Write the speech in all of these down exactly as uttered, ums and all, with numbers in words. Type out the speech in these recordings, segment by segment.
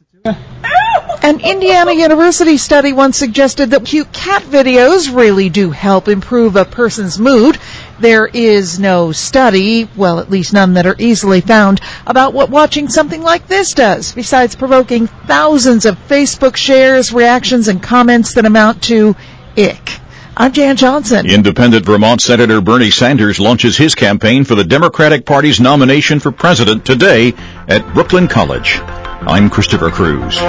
An Indiana University study once suggested that cute cat videos really do help improve a person's mood. There is no study, well, at least none that are easily found, about what watching something like this does, besides provoking thousands of Facebook shares, reactions, and comments that amount to ick. I'm Jan Johnson. Independent Vermont Senator Bernie Sanders launches his campaign for the Democratic Party's nomination for president today at Brooklyn College. I'm Christopher Cruz.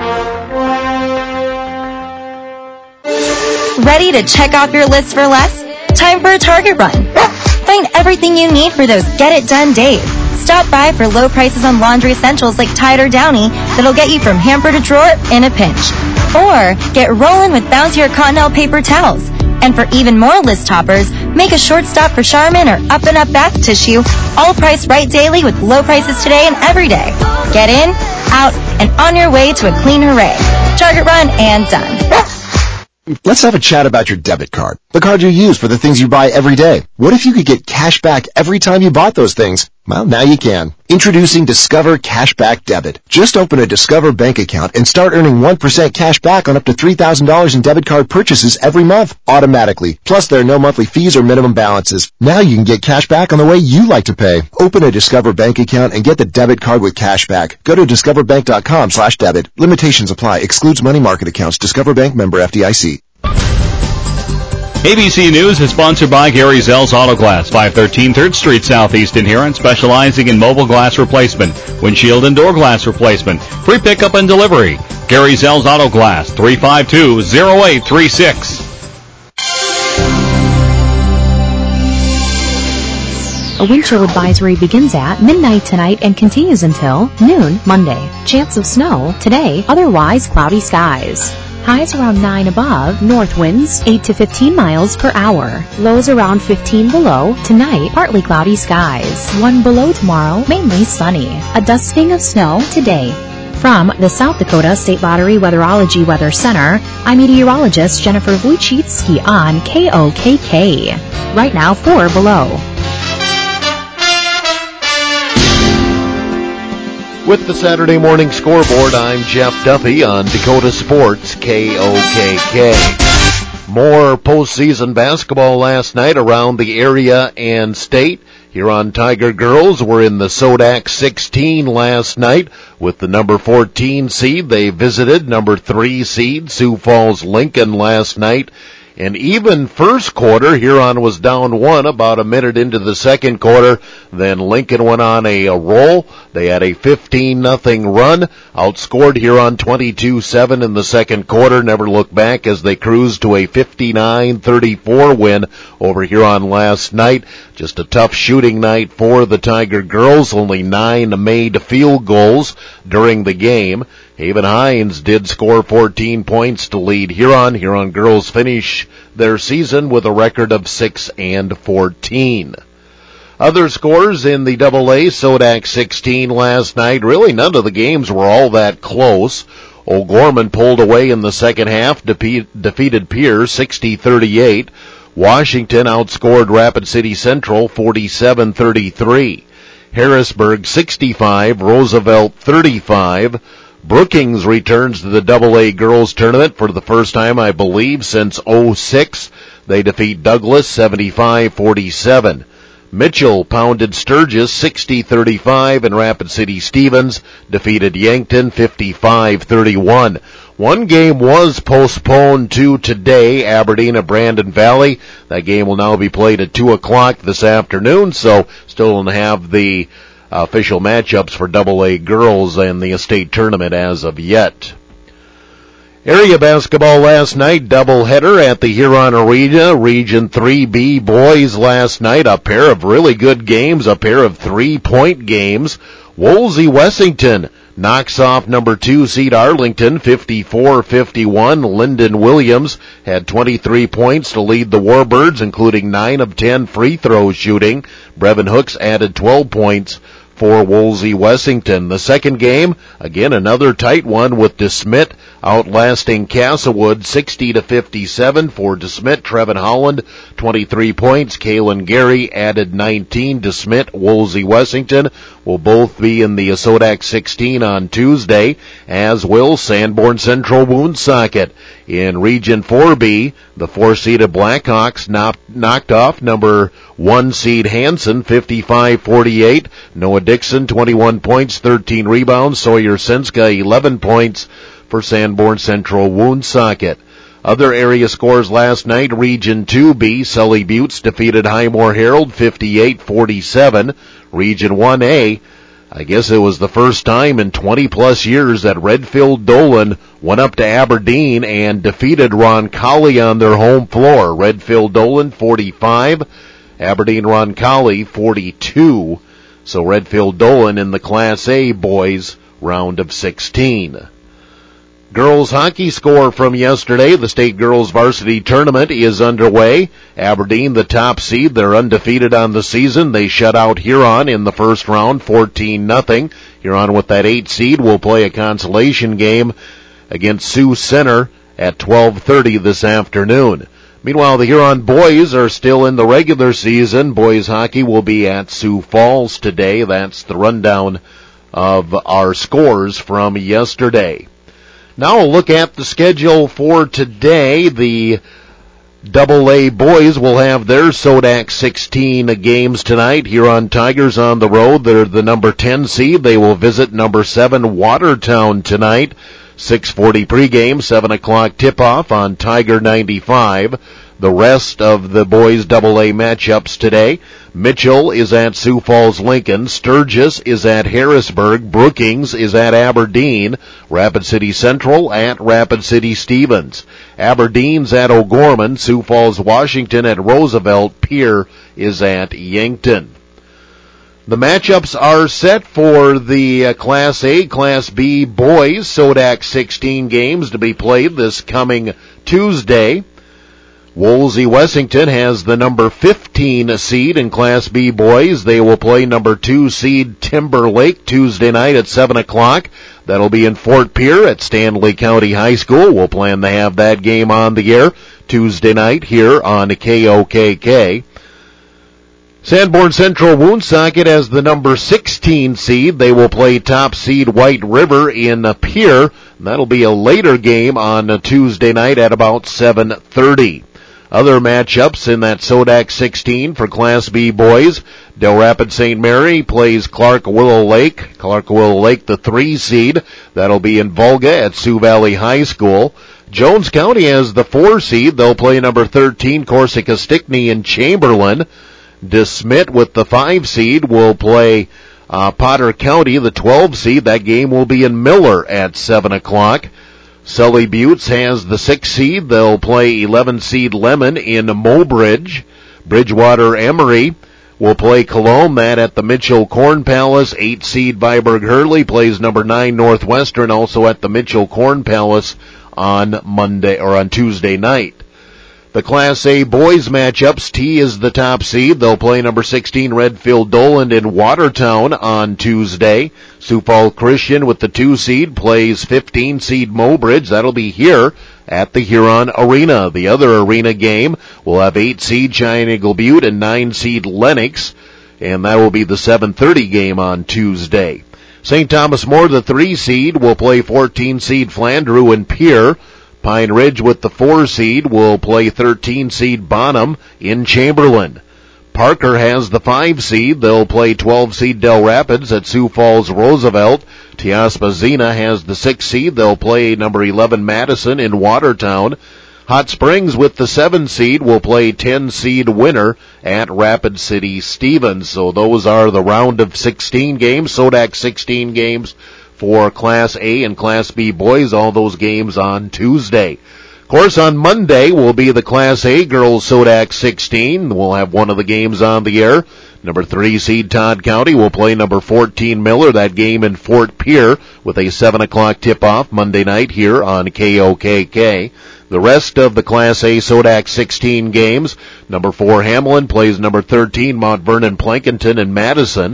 Ready to check off your list for less? Time for a Target run. Find everything you need for those get-it-done days. Stop by for low prices on laundry essentials like Tide or Downy that'll get you from hamper to drawer in a pinch. Or get rolling with bouncier Cottonelle paper towels. And for even more list toppers, make a short stop for Charmin or Up and Up bath tissue, all priced right daily with low prices today and every day. Get in, out, and on your way to a clean hooray. Target run and done. Let's have a chat about your debit card, the card you use for the things you buy every day. What if you could get cash back every time you bought those things? Well, now you can. Introducing Discover Cashback Debit. Just open a Discover bank account and start earning one percent cash back on up to three thousand dollars in debit card purchases every month, automatically. Plus, there are no monthly fees or minimum balances. Now you can get cash back on the way you like to pay. Open a Discover bank account and get the debit card with cash back. Go to discoverbank.com slash debit. Limitations apply. Excludes money market accounts. Discover Bank, member F D I C. A B C News is sponsored by Gary Zell's Auto Glass, five thirteen third Street Southeast in Huron, specializing in mobile glass replacement, windshield and door glass replacement, free pickup and delivery. Gary Zell's Auto Glass, three five two, zero eight three six. A wind chill advisory begins at midnight tonight and continues until noon Monday. Chance of snow today, otherwise cloudy skies. Highs around nine above, north winds eight to fifteen miles per hour. Lows around fifteen below. Tonight, partly cloudy skies. one below tomorrow, mainly sunny. A dusting of snow today. From the South Dakota State Lottery Weatherology Weather Center, I'm meteorologist Jennifer Wojcicki on K O K K. Right now, four below. With the Saturday morning scoreboard, I'm Jeff Duffy on Dakota Sports K O K K. More postseason basketball last night around the area and state. Huron Tiger girls were in the Sodak sixteen last night with the number fourteen seed. They visited number three seed Sioux Falls Lincoln last night. An even first quarter, Huron was down one about a minute into the second quarter. Then Lincoln went on a, a roll. They had a fifteen nothing run, outscored Huron twenty-two seven in the second quarter. Never looked back as they cruised to a fifty-nine thirty-four win over Huron last night. Just a tough shooting night for the Tiger girls. Only nine made field goals during the game. Haven Hines did score fourteen points to lead Huron. Huron girls finish their season with a record of six and fourteen. Other scores in the double A Sodak sixteen last night. Really none of the games were all that close. O'Gorman pulled away in the second half, defeat, defeated Pierce sixty thirty-eight. Washington outscored Rapid City Central forty-seven thirty-three. Harrisburg sixty-five, Roosevelt thirty-five. Brookings returns to the double A girls tournament for the first time, I believe, since oh six. They defeat Douglas seventy-five forty-seven. Mitchell pounded Sturgis sixty thirty-five, and Rapid City Stevens defeated Yankton fifty-five thirty-one. One game was postponed to today, Aberdeen at Brandon Valley. That game will now be played at two o'clock this afternoon, so still don't have the official matchups for double A girls in the state tournament as of yet. Area basketball last night, doubleheader at the Huron Arena. Region three B boys last night, a pair of really good games, a pair of three-point games. Wolsey Wessington knocks off number two seed Arlington fifty-four fifty-one. Lyndon Williams had twenty-three points to lead the Warbirds, including nine of ten free throw shooting. Brevin Hooks added twelve points for Wolsey Wessington. The second game, again another tight one with DeSmit outlasting Castlewood sixty to fifty-seven for DeSmet. Trevin Holland, twenty-three points. Kalen Gary added nineteen. DeSmet, Woolsey Wessington will both be in the Sodak sixteen on Tuesday, as will Sanborn Central Woonsocket. In Region four B, the four-seeded Blackhawks knocked, knocked off number one seed Hanson, fifty-five forty-eight. Noah Dixon, twenty-one points, thirteen rebounds. Sawyer Senska, eleven points for Sanborn Central Woonsocket. Other area scores last night, Region two B, Sully Buttes defeated Highmore Herald, fifty-eight forty-seven. Region one A, I guess it was the first time in twenty plus years that Redfield Dolan went up to Aberdeen and defeated Roncalli on their home floor. Redfield Dolan forty-five, Aberdeen Roncalli forty-two. So Redfield Dolan in the Class A boys round of sixteen. Girls hockey score from yesterday. The state girls varsity tournament is underway. Aberdeen, the top seed, they're undefeated on the season. They shut out Huron in the first round, fourteen nothing. Huron with that eight seed will play a consolation game against Sioux Center at twelve thirty this afternoon. Meanwhile, the Huron boys are still in the regular season. Boys hockey will be at Sioux Falls today. That's the rundown of our scores from yesterday. Now we'll look at the schedule for today. The Double A boys will have their Sodak sixteen games tonight. Huron Tigers on the road. They're the number ten seed. They will visit number seven Watertown tonight. six forty pregame, seven o'clock tip-off on Tiger ninety-five. The rest of the boys Double A matchups today. Mitchell is at Sioux Falls Lincoln. Sturgis is at Harrisburg. Brookings is at Aberdeen. Rapid City Central at Rapid City Stevens. Aberdeen's at O'Gorman. Sioux Falls Washington at Roosevelt. Pierre is at Yankton. The matchups are set for the uh, Class A, Class B boys Sodak sixteen games to be played this coming Tuesday. Woolsey Wessington has the number fifteen seed in Class B boys. They will play number two seed Timberlake Tuesday night at seven o'clock. That'll be in Fort Pierre at Stanley County High School. We'll plan to have that game on the air Tuesday night here on K O K K. Sanborn Central Woonsocket as the number sixteen seed. They will play top seed White River in Pierre. That'll be a later game on Tuesday night at about seven thirty. Other matchups in that Sodak sixteen for Class B boys. Del Rapids Saint Mary plays Clark Willow Lake. Clark Willow Lake, the three seed. That'll be in Volga at Sioux Valley High School. Jones County has the four seed. They'll play number thirteen Corsica Stickney in Chamberlain. DeSmet with the five seed will play uh, Potter County, the twelve seed. That game will be in Miller at seven o'clock. Sully Buttes has the six seed. They'll play eleven seed Lemon in Mobridge. Bridgewater Emory will play Cologne, that at the Mitchell Corn Palace. eight seed Viborg Hurley plays number nine Northwestern, also at the Mitchell Corn Palace on Monday or on Tuesday night. The Class A boys matchups, T is the top seed. They'll play number sixteen Redfield Dolan in Watertown on Tuesday. Sioux Falls Christian with the two seed plays fifteen seed Mobridge. That'll be here at the Huron Arena. The other arena game will have eight seed Cheyenne Eagle Butte and nine seed Lennox, and that will be the seven thirty game on Tuesday. Saint Thomas More, the three seed, will play fourteen seed Flandreau in Pierre. Pine Ridge with the four seed will play thirteen seed Bonham in Chamberlain. Parker has the five seed. They'll play twelve seed Del Rapids at Sioux Falls Roosevelt. Tiaspazina has the six seed. They'll play number eleven Madison in Watertown. Hot Springs with the seven seed will play ten seed Winner at Rapid City Stevens. So those are the round of sixteen games, Sodak sixteen games for Class A and Class B boys, all those games on Tuesday. Of course, on Monday will be the Class A girls Sodak sixteen. We'll have one of the games on the air. Number three seed Todd County will play number fourteen Miller, that game in Fort Pierre, with a seven o'clock tip-off Monday night here on K O K K. The rest of the Class A Sodak sixteen games, number four Hamlin plays number thirteen Mount Vernon Plankinton in Madison.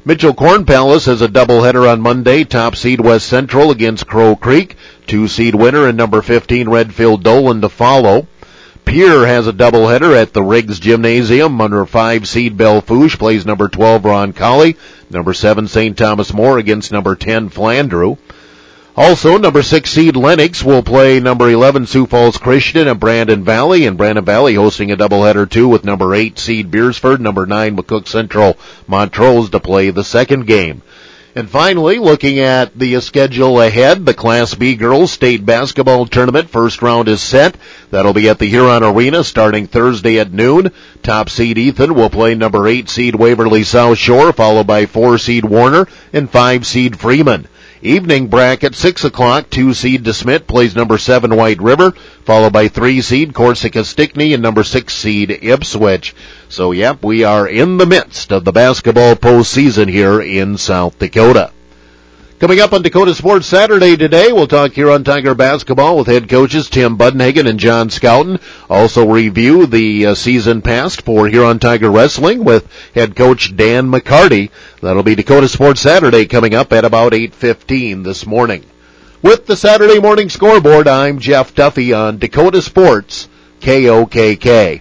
Mitchell Corn Palace has a doubleheader on Monday. Top seed West Central against Crow Creek. Two seed winner and number fifteen Redfield Dolan to follow. Pierre has a doubleheader at the Riggs Gymnasium. Under five seed Bellefouche plays number twelve Roncalli. Number seven Saint Thomas More against number ten Flandreau. Also, number six seed Lennox will play number eleven Sioux Falls Christian at Brandon Valley, and Brandon Valley hosting a doubleheader too with number eight seed Beersford, number nine McCook Central Montrose to play the second game. And finally, looking at the schedule ahead, the Class B Girls State Basketball Tournament first round is set. That'll be at the Huron Arena starting Thursday at noon. Top seed Ethan will play number eight seed Waverly South Shore, followed by four seed Warner and five seed Freeman. Evening bracket, six o'clock, two seed DeSmet plays number seven White River, followed by three seed Corsica Stickney and number six seed Ipswich. So, yep, we are in the midst of the basketball postseason here in South Dakota. Coming up on Dakota Sports Saturday today, we'll talk Huron Tiger basketball with head coaches Tim Budenhagen and John Scouten. Also review the uh, season past for Huron Tiger wrestling with head coach Dan McCarty. That'll be Dakota Sports Saturday coming up at about eight fifteen this morning. With the Saturday morning scoreboard, I'm Jeff Duffy on Dakota Sports, K O K K.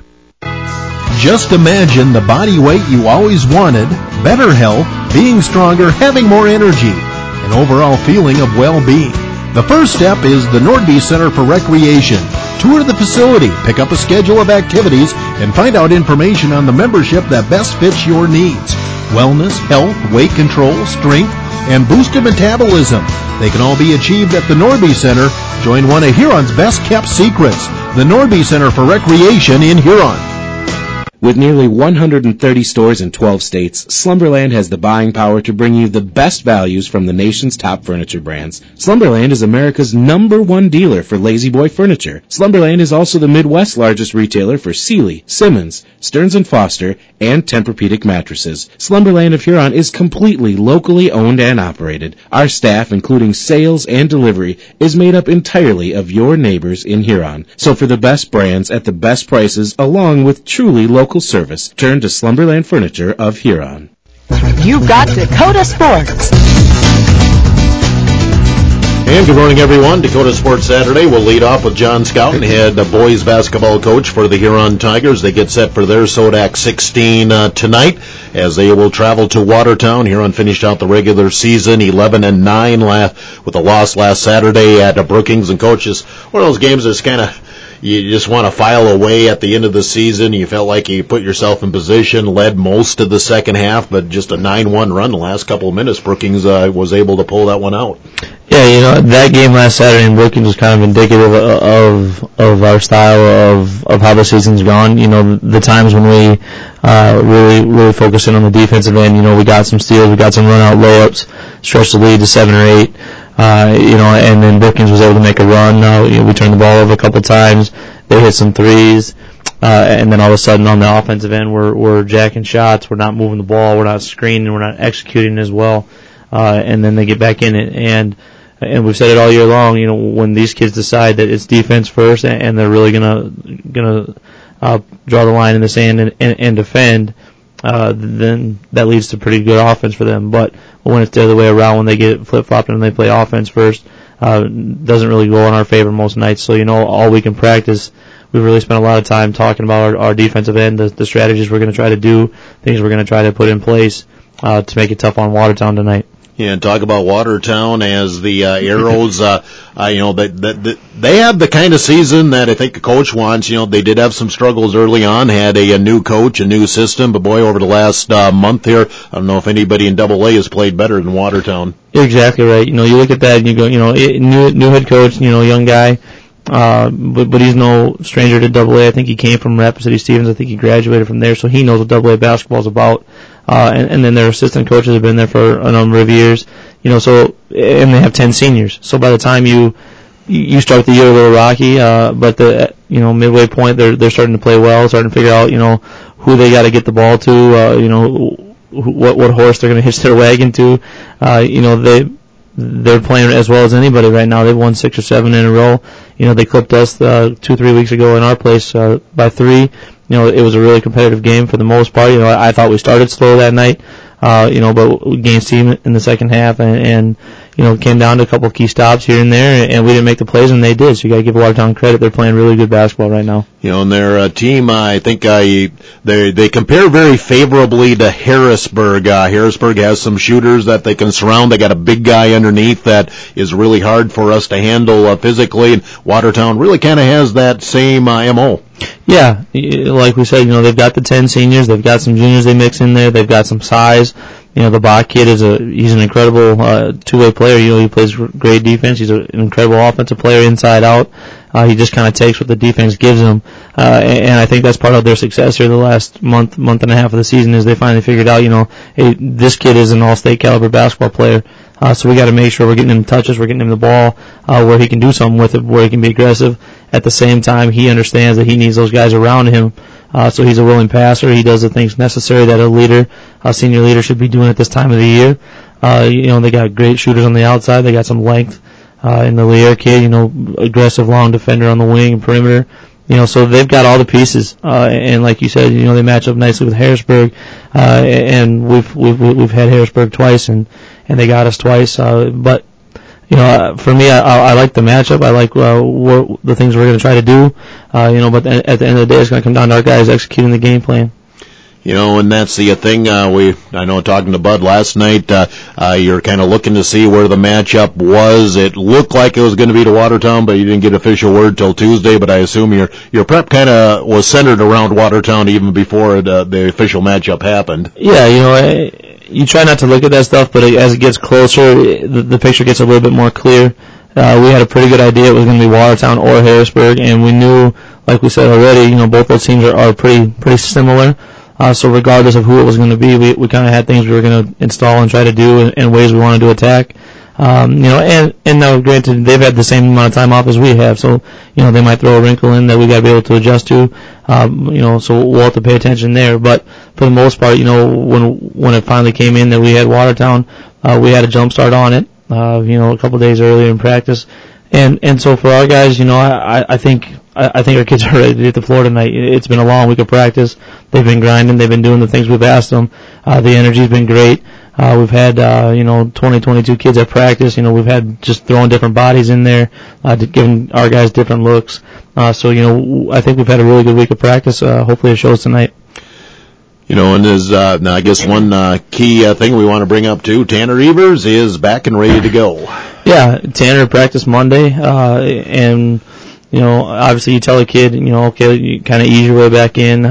Just imagine the body weight you always wanted, better health, being stronger, having more energy, an overall feeling of well-being. The first step is the Nordby Center for Recreation. Tour the facility, pick up a schedule of activities, and find out information on the membership that best fits your needs. Wellness, health, weight control, strength, and boosted metabolism. They can all be achieved at the Nordby Center. Join one of Huron's best-kept secrets, the Nordby Center for Recreation in Huron. With nearly one hundred thirty stores in twelve states, Slumberland has the buying power to bring you the best values from the nation's top furniture brands. Slumberland is America's number one dealer for Lazy Boy furniture. Slumberland is also the Midwest's largest retailer for Sealy, Simmons, Stearns and Foster, and Tempur-Pedic mattresses. Slumberland of Huron is completely locally owned and operated. Our staff, including sales and delivery, is made up entirely of your neighbors in Huron. So for the best brands at the best prices, along with truly local service, turn to Slumberland Furniture of Huron. You've got Dakota Sports. And good morning, everyone. Dakota Sports Saturday. We'll lead off with John Scouten, head boys basketball coach for the Huron Tigers. They get set for their Sodak sixteen uh, tonight as they will travel to Watertown. Huron finished out the regular season eleven and nine last, with a loss last Saturday at uh, Brookings. And coaches, one of those games that's kind of, you just want to file away at the end of the season. You felt like you put yourself in position, led most of the second half, but just a nine one run the last couple of minutes. Brookings uh, was able to pull that one out. Yeah, you know, that game last Saturday in Brookings was kind of indicative of of our style of, of how the season's gone. You know, the times when we uh, really really focus in on the defensive end, you know, we got some steals, we got some run-out layups, stretched the lead to seven or eight. Uh, you know, and then Brookings was able to make a run. Uh, you know, we turned the ball over a couple times. They hit some threes. Uh, and then all of a sudden on the offensive end, we're, we're jacking shots. We're not moving the ball. We're not screening. We're not executing as well. Uh, and then they get back in it. And, and we've said it all year long, you know, when these kids decide that it's defense first and, and they're really gonna, gonna, uh, draw the line in the sand and, and, and defend, Uh, then that leads to pretty good offense for them. But when it's the other way around, when they get flip-flopped and they play offense first, uh, doesn't really go in our favor most nights. So, you know, all week in practice, we've really spent a lot of time talking about our, our defensive end, the, the strategies we're going to try to do, things we're going to try to put in place uh, to make it tough on Watertown tonight. Yeah, and talk about Watertown as the uh, Arrows, uh, uh, you know, they, they, they have the kind of season that I think the coach wants. You know, they did have some struggles early on, had a, a new coach, a new system, but boy, over the last uh, month here, I don't know if anybody in Double A has played better than Watertown. You're exactly right. You know, you look at that and you go, you know, new, new head coach, you know, young guy, uh, but, but he's no stranger to Double A. I think he came from Rapid City Stevens. I think he graduated from there, so he knows what Double A basketball is about. Uh, and, and then their assistant coaches have been there for a number of years, you know, so, and they have ten seniors. So by the time you, you start the year a little rocky, uh, but the, you know, midway point, they're, they're starting to play well, starting to figure out, you know, who they gotta get the ball to, uh, you know, who, what, what horse they're gonna hitch their wagon to. Uh, you know, they, they're playing as well as anybody right now. They've won six or seven in a row. You know, they clipped us, uh, two, three weeks ago in our place, uh, by three. You know, it was a really competitive game for the most part. You know, I, I thought we started slow that night, Uh, you know, but we gained steam in the second half, and, and you know, it came down to a couple of key stops here and there, and we didn't make the plays, and they did. So you got to give Watertown credit; they're playing really good basketball right now. You know, and their uh, team, uh, I think, uh, they they compare very favorably to Harrisburg. Uh, Harrisburg has some shooters that they can surround. They got a big guy underneath that is really hard for us to handle uh, physically, and Watertown really kind of has that same uh, M O. Yeah, like we said, you know, they've got the ten seniors, they've got some juniors they mix in there, they've got some size. You know, the Bach kid is a, he's an incredible, uh, two-way player. You know, he plays great defense. He's a, an incredible offensive player inside out. Uh, he just kind of takes what the defense gives him. Uh, and, and I think that's part of their success here the last month, month and a half of the season is they finally figured out, you know, hey, this kid is an all-state caliber basketball player. Uh, so we got to make sure we're getting him touches, we're getting him the ball, uh, where he can do something with it, where he can be aggressive. At the same time, he understands that he needs those guys around him. Uh, so he's a willing passer. He does the things necessary that a leader, a senior leader should be doing at this time of the year. Uh, you know, they got great shooters on the outside. They got some length, uh, in the Lear kid, you know, aggressive long defender on the wing and perimeter. You know, so they've got all the pieces. Uh, and like you said, you know, they match up nicely with Harrisburg. Uh, and we've, we've, we've had Harrisburg twice and, and they got us twice. Uh, but, you know, uh, for me, I, I like the matchup. I like uh, what, the things we're going to try to do. Uh, you know, but at the end of the day, it's going to come down to our guys executing the game plan. You know, and that's the thing. Uh, we, I know, talking to Bud last night, uh, uh, you're kind of looking to see where the matchup was. It looked like it was going to be to Watertown, but you didn't get official word till Tuesday. But I assume your your prep kind of was centered around Watertown even before it, uh, the official matchup happened. Yeah, you know. I, You try not to look at that stuff, but as it gets closer, the, the picture gets a little bit more clear. Uh, we had a pretty good idea it was going to be Watertown or Harrisburg, and we knew, like we said already, you know, both those teams are, are pretty pretty similar. Uh, so regardless of who it was going to be, we, we kind of had things we were going to install and try to do and, and ways we wanted to attack. Um, you know, and, and now granted, they've had the same amount of time off as we have, so, you know, they might throw a wrinkle in that we got to be able to adjust to. Um, you know, so we'll have to pay attention there. But for the most part, you know, when, when it finally came in that we had Watertown, uh, we had a jump start on it, uh, you know, a couple days earlier in practice. And, and so for our guys, you know, I, I think, I, I think our kids are ready to hit the floor tonight. It's been a long week of practice. They've been grinding. They've been doing the things we've asked them. Uh, the energy's been great. Uh, we've had, uh, you know, twenty, twenty-two kids at practice. You know, we've had just throwing different bodies in there, uh, giving our guys different looks. Uh, so, you know, I think we've had a really good week of practice. Uh, hopefully it shows tonight. You know, and there's, uh, now I guess one, uh, key, uh, thing we want to bring up too, Tanner Evers is back and ready to go. Yeah, Tanner practiced Monday, uh, and, you know, obviously you tell a kid, you know, okay, you kind of ease your way back in.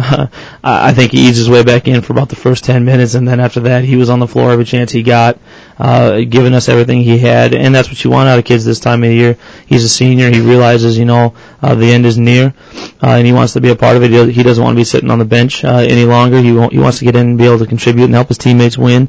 I think he eased his way back in for about the first ten minutes, and then after that he was on the floor every chance he got, uh, giving us everything he had, and that's what you want out of kids this time of the year. He's a senior. He realizes, you know, uh, the end is near, uh, and he wants to be a part of it. He doesn't want to be sitting on the bench, uh, any longer. He, won't, he wants to get in and be able to contribute and help his teammates win,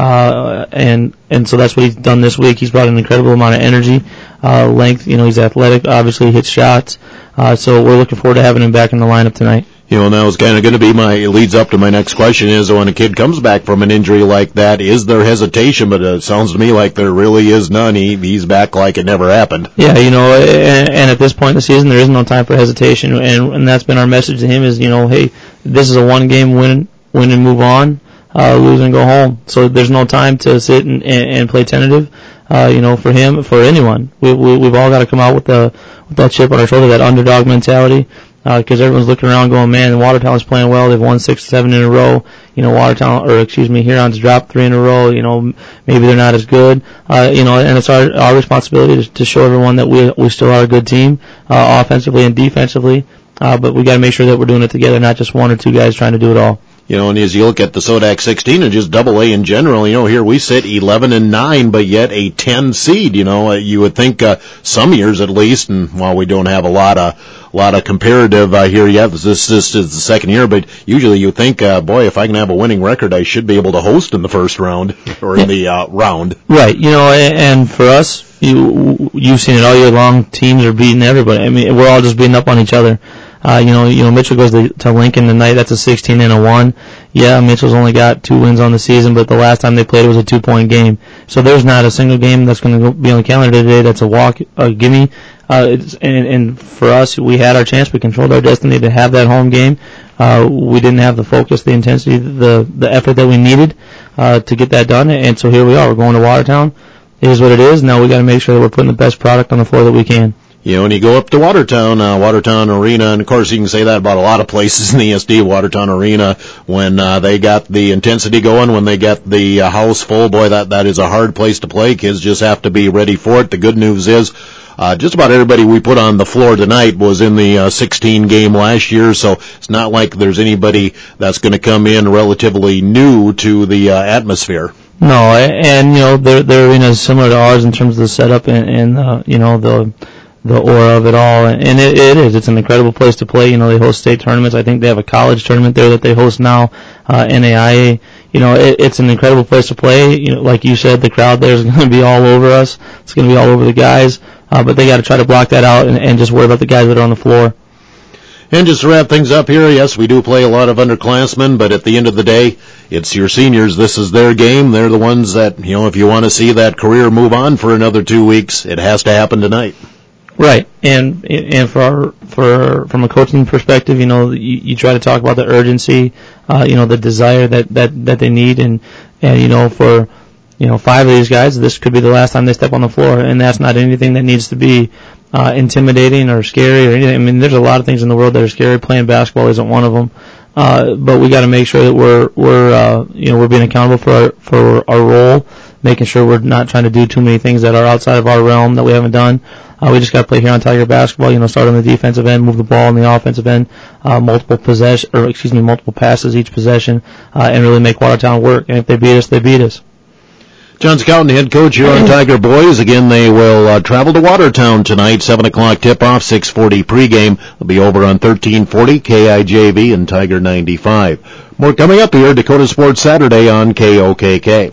uh, and, and so that's what he's done this week. He's brought an incredible amount of energy, uh, length. You know, he's athletic, obviously hits shots, uh, so we're looking forward to having him back in the lineup tonight. You know, that was kind of going to be my, it leads up to my next question is when a kid comes back from an injury like that, is there hesitation? But it sounds to me like there really is none. He, he's back like it never happened. Yeah, you know, and, and at this point in the season, there is no time for hesitation. And, and that's been our message to him is, you know, hey, this is a one game win, win and move on, uh, lose and go home. So there's no time to sit and, and, and play tentative. Uh, you know, for him, for anyone, we, we, we've all got to come out with the, with that chip on our shoulder, that underdog mentality. Because uh, everyone's looking around going, man, Watertown's playing well. They've won six, seven in a row. You know, Watertown, or excuse me, Huron's dropped three in a row. You know, maybe they're not as good. Uh, you know, and it's our, our responsibility to, to show everyone that we, we still are a good team, uh, offensively and defensively. Uh, but we got to make sure that we're doing it together, not just one or two guys trying to do it all. You know, and as you look at the Sodak sixteen and just double A in general, you know, here we sit eleven and nine, but yet a ten seed, you know, uh, you would think, uh, some years at least, and while we don't have a lot of, a lot of comparative, uh, here yet, this, this is the second year, but usually you think, uh, boy, if I can have a winning record, I should be able to host in the first round, or in the, uh, round. Right, you know, and for us, you, you've seen it all year long, teams are beating everybody. I mean, we're all just beating up on each other. Uh, you know, you know, Mitchell goes to, to Lincoln tonight. That's a sixteen and a one. Yeah, Mitchell's only got two wins on the season, but the last time they played it was a two-point game. So there's not a single game that's going to be on the calendar today that's a walk, a gimme. Uh, it's, and, and for us, we had our chance. We controlled our destiny to have that home game. Uh, we didn't have the focus, the intensity, the the effort that we needed. uh, to get that done. And so here we are. We're going to Watertown. It is what it is. Now we got to make sure that we're putting the best product on the floor that we can. You know, when you go up to Watertown, uh, Watertown Arena, and of course you can say that about a lot of places in the E S D, Watertown Arena, when uh, they got the intensity going, when they get the uh, house full, boy, that, that is a hard place to play. Kids just have to be ready for it. The good news is, uh, just about everybody we put on the floor tonight was in the uh, sixteen game last year, so it's not like there's anybody that's going to come in relatively new to the uh, atmosphere. No, and, you know, their, their arena is similar to ours in terms of the setup and, and uh, you know, the... the aura of it all, and it, it is. It's an incredible place to play. You know, they host state tournaments. I think they have a college tournament there that they host now, uh, N A I A. You know, it, it's an incredible place to play. You know, like you said, the crowd there is going to be all over us. It's going to be all over the guys, uh, but they got to try to block that out and, and just worry about the guys that are on the floor. And just to wrap things up here, yes, we do play a lot of underclassmen, but at the end of the day, it's your seniors. This is their game. They're the ones that, you know, if you want to see that career move on for another two weeks, it has to happen tonight. Right, and and for our, for from a coaching perspective, you know, you, you try to talk about the urgency, uh, you know, the desire that, that, that they need, and and you know, for you know five of these guys, this could be the last time they step on the floor, and that's not anything that needs to be uh, intimidating or scary or anything. I mean, there's a lot of things in the world that are scary. Playing basketball isn't one of them, uh, but we got to make sure that we're we're uh, you know we're being accountable for our, for our role, making sure we're not trying to do too many things that are outside of our realm that we haven't done. Uh, we just got to play here on Tiger basketball. You know, start on the defensive end, move the ball on the offensive end, uh, multiple possession, or excuse me, multiple passes each possession, uh, and really make Watertown work. And if they beat us, they beat us. John Scouten, head coach here on Tiger Boys. Again, they will uh, travel to Watertown tonight. Seven o'clock tip-off, six forty pregame. They'll be over on thirteen forty K I J V and Tiger ninety-five. More coming up here. Dakota Sports Saturday on K O K K.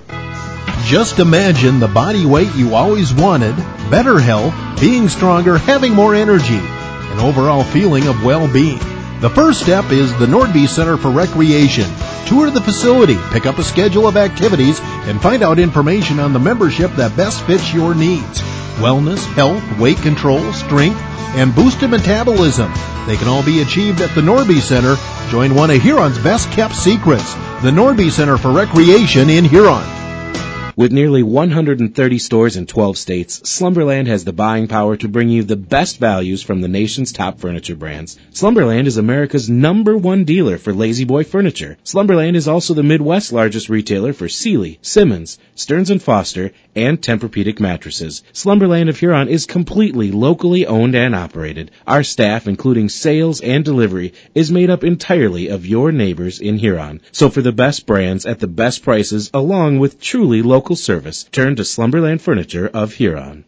Just imagine the body weight you always wanted, better health, being stronger, having more energy, an overall feeling of well-being. The first step is the Nordby Center for Recreation. Tour the facility, pick up a schedule of activities, and find out information on the membership that best fits your needs. Wellness, health, weight control, strength, and boosted metabolism. They can all be achieved at the Nordby Center. Join one of Huron's best-kept secrets, the Nordby Center for Recreation in Huron. With nearly one hundred thirty stores in twelve states, Slumberland has the buying power to bring you the best values from the nation's top furniture brands. Slumberland is America's number one dealer for Lazy Boy furniture. Slumberland is also the Midwest's largest retailer for Sealy, Simmons, Stearns and Foster, and Tempur-Pedic mattresses. Slumberland of Huron is completely locally owned and operated. Our staff, including sales and delivery, is made up entirely of your neighbors in Huron. So for the best brands at the best prices, along with truly local service, turn to Slumberland Furniture of Huron.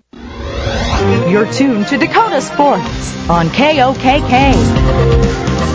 You're tuned to Dakota Sports on K O K K.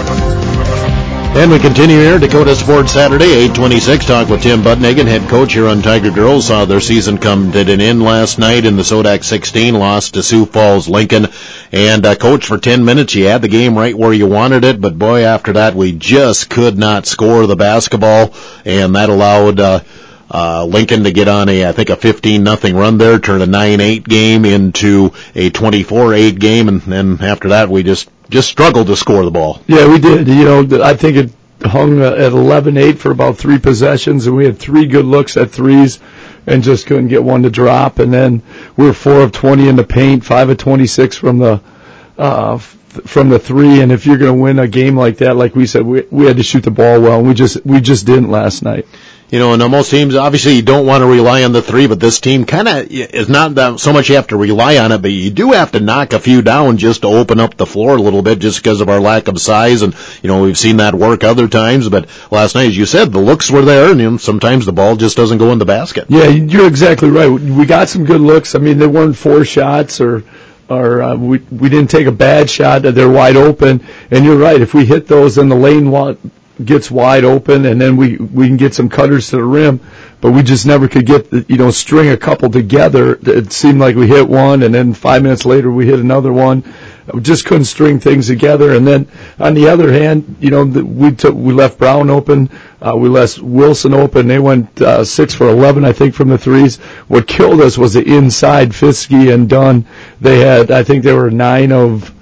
And we continue here, Dakota Sports Saturday, eight twenty-six. Talk with Tim Budnigan, head coach here on Tiger Girls. Saw their season come to an end last night in the Sodak sixteen, lost to Sioux Falls Lincoln. And uh, coach, for ten minutes, you had the game right where you wanted it, but boy, after that, we just could not score the basketball, and that allowed uh, uh Lincoln to get on a, I think, a fifteen nothing run there, turn a nine eight game into a twenty-four eight game, and then after that, we just just struggled to score the ball. Yeah, we did. You know, I think it hung at eleven eight for about three possessions, and we had three good looks at threes and just couldn't get one to drop. And then we were four of twenty in the paint, five of twenty-six from the uh, f- from the three. And if you're going to win a game like that, like we said, we we had to shoot the ball well, and we just we just didn't last night. You know, and most teams, obviously, you don't want to rely on the three, but this team kind of is not that so much you have to rely on it, but you do have to knock a few down just to open up the floor a little bit, just because of our lack of size. And, you know, we've seen that work other times, but last night, as you said, the looks were there, and you know, sometimes the ball just doesn't go in the basket. Yeah, you're exactly right. We got some good looks. I mean, they weren't four shots or or uh, we we didn't take a bad shot. They're wide open, and you're right. If we hit those, then the lane wa- gets wide open, and then we we can get some cutters to the rim, but we just never could get the, you know, string a couple together. It seemed like we hit one, and then five minutes later we hit another one. We just couldn't string things together. And then on the other hand, you know, we took we left Brown open, uh, we left Wilson open. They went uh, six for eleven, I think, from the threes. What killed us was the inside. Fiske and Dunn, they had, I think they were nine of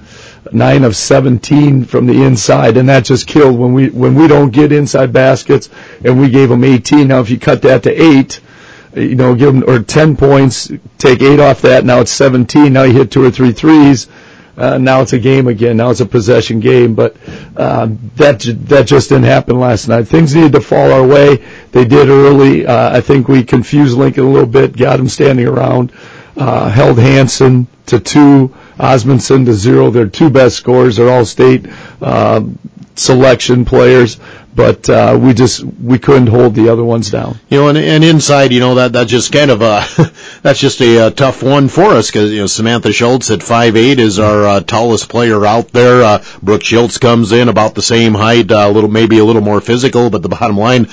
nine of seventeen from the inside, and that just killed when we when we don't get inside baskets, and we gave them eighteen. Now, if you cut that to eight, you know, give them or ten points, take eight off that. Now it's seventeen. Now you hit two or three threes. Uh, now it's a game again. Now it's a possession game. But uh, that that just didn't happen last night. Things needed to fall our way. They did early. Uh, I think we confused Lincoln a little bit, got him standing around, uh, held Hanson to two, Osmondson to zero. They're two best scorers. They're all state uh, selection players. But uh, we just we couldn't hold the other ones down. You know, and, and inside, you know, that that's just kind of a that's just a, a tough one for us because you know Samantha Schultz at five eight is our uh, tallest player out there. Uh, Brooke Schultz comes in about the same height, uh, a little maybe a little more physical, but the bottom line,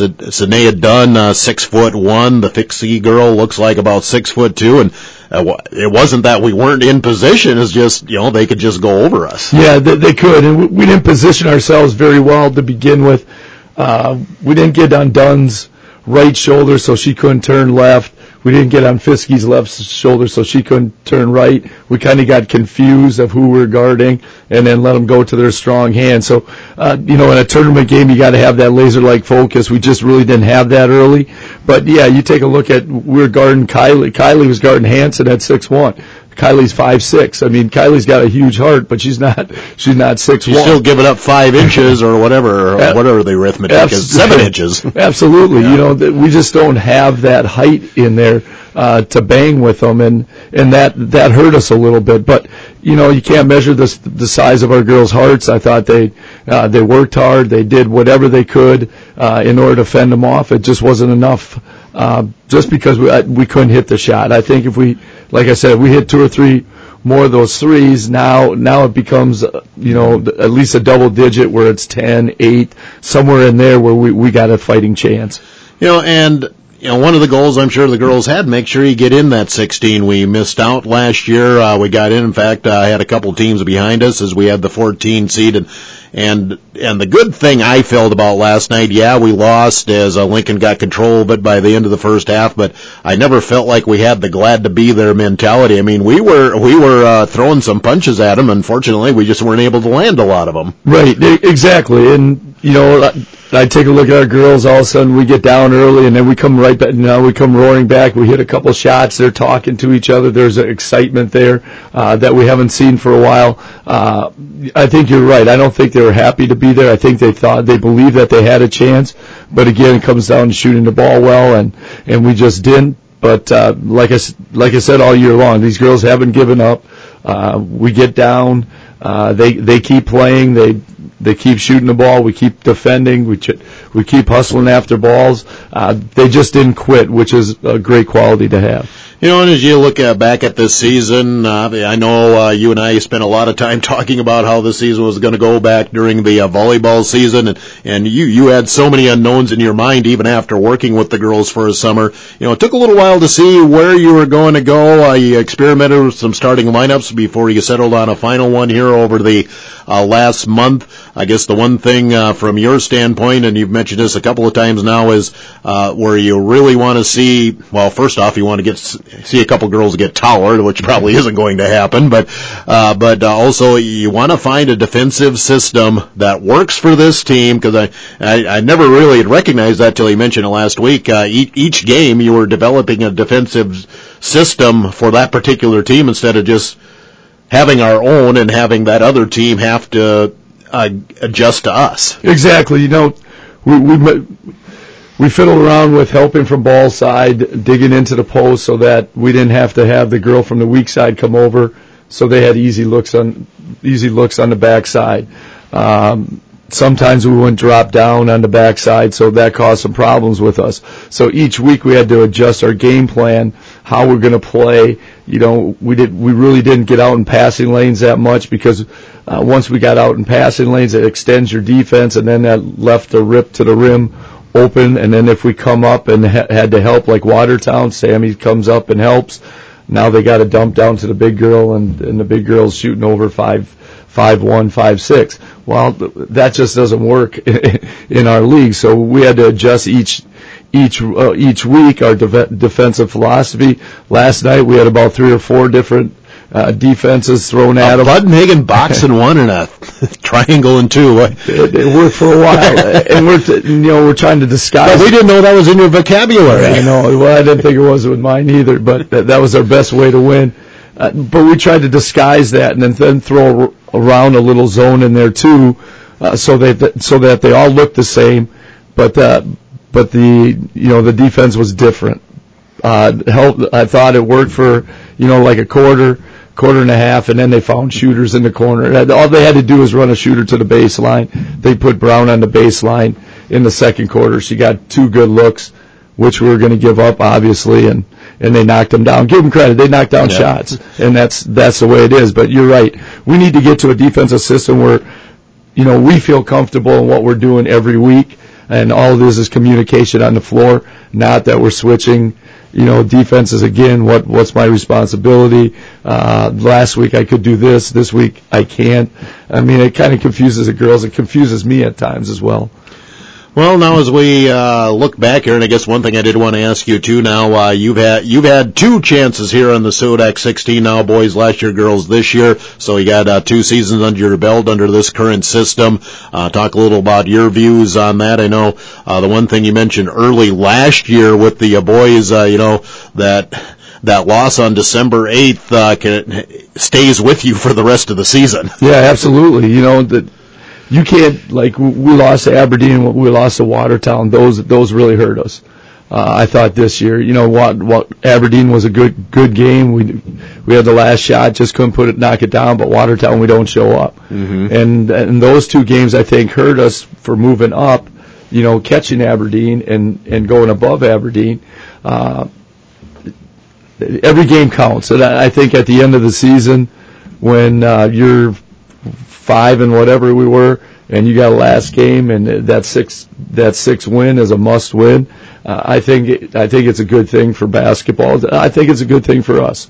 Sanea Dunn, uh, six foot one. The Fixie girl looks like about six foot two, and uh, it wasn't that we weren't in position. It's just you know they could just go over us. Yeah, they, they could, and we, we didn't position ourselves very well to begin with. Uh, we didn't get on Dunn's right shoulder, so she couldn't turn left. We didn't get on Fiskey's left shoulder, so she couldn't turn right. We kind of got confused of who we were guarding, and then let them go to their strong hand. So, uh, you know, in a tournament game, you got to have that laser-like focus. We just really didn't have that early. But yeah, you take a look at we were guarding Kylie. Kylie was guarding Hanson at six one. Kylie's five six. I mean, Kylie's got a huge heart, but she's not she's not six one. She's still giving up five inches or whatever, or whatever the arithmetic Abs- is, seven inches. Absolutely. Yeah. You know, we just don't have that height in there uh, to bang with them, and and that that hurt us a little bit. But you know, you can't measure the the size of our girls' hearts. I thought they uh, they worked hard. They did whatever they could uh, in order to fend them off. It just wasn't enough. Uh, just because we we couldn't hit the shot. I think if we, like I said, if we hit two or three more of those threes, now now it becomes, uh, you know, at least a double digit where it's ten, eight, somewhere in there where we, we got a fighting chance. You know, and, you know, one of the goals I'm sure the girls had, make sure you get in that sixteen. We missed out last year. Uh, we got in. In fact, I uh, had a couple teams behind us as we had the fourteen seed, and And and the good thing I felt about last night, yeah, we lost as uh, Lincoln got control of it by the end of the first half, but I never felt like we had the glad to be there mentality. I mean, we were we were uh, throwing some punches at them. Unfortunately, we just weren't able to land a lot of them. Right, exactly. And you know, I take a look at our girls. All of a sudden, we get down early, and then we come right back. You know, we come roaring back. We hit a couple shots. They're talking to each other. There's an excitement there uh, that we haven't seen for a while. Uh, I think you're right. I don't think they were happy to be there. I think they thought they believed that they had a chance. But again, it comes down to shooting the ball well, and and we just didn't. But uh, like I like I said all year long, these girls haven't given up. Uh, we get down. Uh, they they keep playing. They they keep shooting the ball. We keep defending. We ch- we keep hustling after balls. Uh, they just didn't quit, which is a great quality to have. You know, and as you look at, back at this season, uh, I know uh, you and I spent a lot of time talking about how the season was going to go back during the uh, volleyball season, and, and you, you had so many unknowns in your mind even after working with the girls for a summer. You know, it took a little while to see where you were going to go. Uh, you experimented with some starting lineups before you settled on a final one here over the uh, last month. I guess the one thing uh, from your standpoint, and you've mentioned this a couple of times now, is uh, where you really want to see, well, first off, you want to get see a couple girls get taller, which probably isn't going to happen, but uh, but uh, also you want to find a defensive system that works for this team, because I, I I never really had recognized that till you mentioned it last week. Uh, each, each game you were developing a defensive system for that particular team instead of just having our own and having that other team have to uh, adjust to us. Exactly. You know, we we we fiddled around with helping from ball side, digging into the post so that we didn't have to have the girl from the weak side come over, so they had easy looks on easy looks on the back side. Um, sometimes we wouldn't drop down on the back side, so that caused some problems with us. So each week we had to adjust our game plan, how we're going to play. You know, we did we really didn't get out in passing lanes that much, because uh, once we got out in passing lanes, it extends your defense, and then that left the rip to the rim open. And then if we come up and ha- had to help, like Watertown, Sammy comes up and helps. Now they got to dump down to the big girl, and, and the big girl's shooting over five, five one, five six. Well, that just doesn't work in our league. So we had to adjust each each uh, each week our de- defensive philosophy. Last night we had about three or four different uh, defenses thrown at them. Budenhagen boxing one and a triangle and two. It, it worked for a while, and we're t- you know we're trying to disguise. But we didn't know that was in your vocabulary. I know. Well, I didn't think it was with mine either, but that, that was our best way to win. Uh, but we tried to disguise that and then, then throw around a little zone in there too, uh, so that so that they all looked the same, but uh, but the you know the defense was different. Uh, helped. I thought it worked for you know like a quarter, quarter and a half, and then they found shooters in the corner. All they had to do was run a shooter to the baseline. They put Brown on the baseline in the second quarter. She got two good looks, which we were going to give up, obviously, and, and they knocked them down. Give them credit. They knocked down yeah. shots, and that's that's the way it is. But you're right. We need to get to a defensive system where, you know, we feel comfortable in what we're doing every week, and all of this is communication on the floor, not that we're switching, you know, defenses again. What what's my responsibility? Uh, last week I could do this. This week I can't. I mean, it kind of confuses the girls. It confuses me at times as well. Well, now as we uh, look back here, and I guess one thing I did want to ask you too. Now uh, you've had you've had two chances here on the Sodak sixteen. Now, boys last year, girls this year. So you got uh, two seasons under your belt under this current system. Uh, talk a little about your views on that. I know uh, the one thing you mentioned early last year with the uh, boys, uh, you know that. That loss on December eighth uh, can, stays with you for the rest of the season. Yeah, absolutely. You know that. You can't, like, we lost to Aberdeen, we lost to Watertown. Those those really hurt us. Uh, I thought this year, you know, what, what Aberdeen was a good good game. We we had the last shot, just couldn't put it, knock it down. But Watertown, we don't show up. Mm-hmm. And and those two games, I think, hurt us for moving up. You know, catching Aberdeen and and going above Aberdeen. Uh, every game counts, and I think at the end of the season, when uh, you're five and whatever we were, and you got a last game, and that six that six win is a must win. Uh, I think it, I think it's a good thing for basketball. I think it's a good thing for us.